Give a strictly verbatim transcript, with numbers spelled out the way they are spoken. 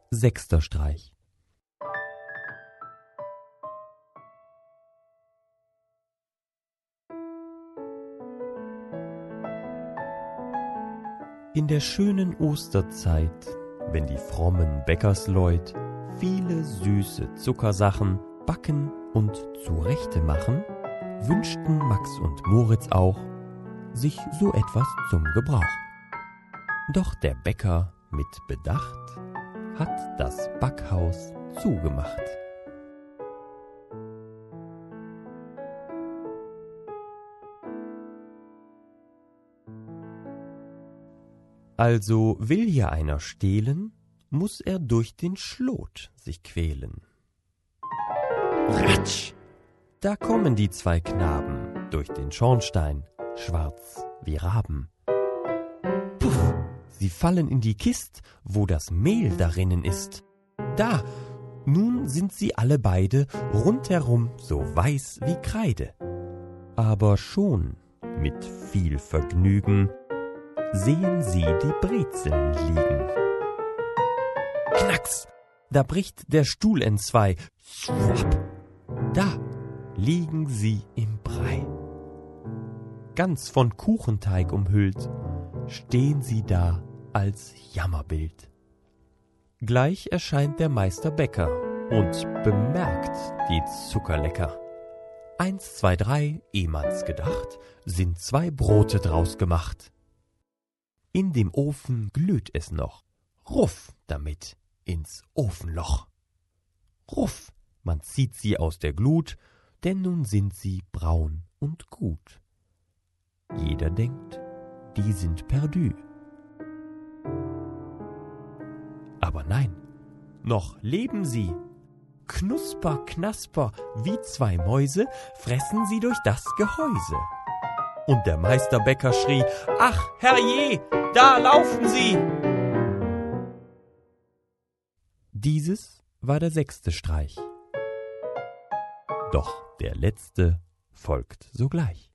Sechster Streich. In der schönen Osterzeit, wenn die frommen Bäckersleut viele süße Zuckersachen backen und zurechte machen, wünschten Max und Moritz auch sich so etwas zum Gebrauch. Doch der Bäcker mit Bedacht hat das Backhaus zugemacht. Also will hier einer stehlen, muß er durch den Schlot sich quälen. Ratsch! Da kommen die zwei Knaben durch den Schornstein, schwarz wie Raben. Puff! Sie fallen in die Kist, wo das Mehl darinnen ist. Da! Nun sind sie alle beide rundherum so weiß wie Kreide. Aber schon mit viel Vergnügen sehen sie die Brezeln liegen. Knacks! Da bricht der Stuhl entzwei. Schwapp! Da liegen sie im Brei. Ganz von Kuchenteig umhüllt, stehen sie da als Jammerbild. Gleich erscheint der Meister Bäcker und bemerkt die Zuckerlecker. Eins, zwei, drei, eh man's gedacht, sind zwei Brote draus gemacht. In dem Ofen glüht es noch, ruff damit ins Ofenloch. Ruff, man zieht sie aus der Glut, denn nun sind sie braun und gut. Jeder denkt, die sind perdü. Aber nein, noch leben sie. Knusper, knasper, wie zwei Mäuse fressen sie durch das Gehäuse. Und der Meisterbäcker schrie, ach, herrje, da laufen sie! Dieses war der sechste Streich. Doch der letzte folgt sogleich.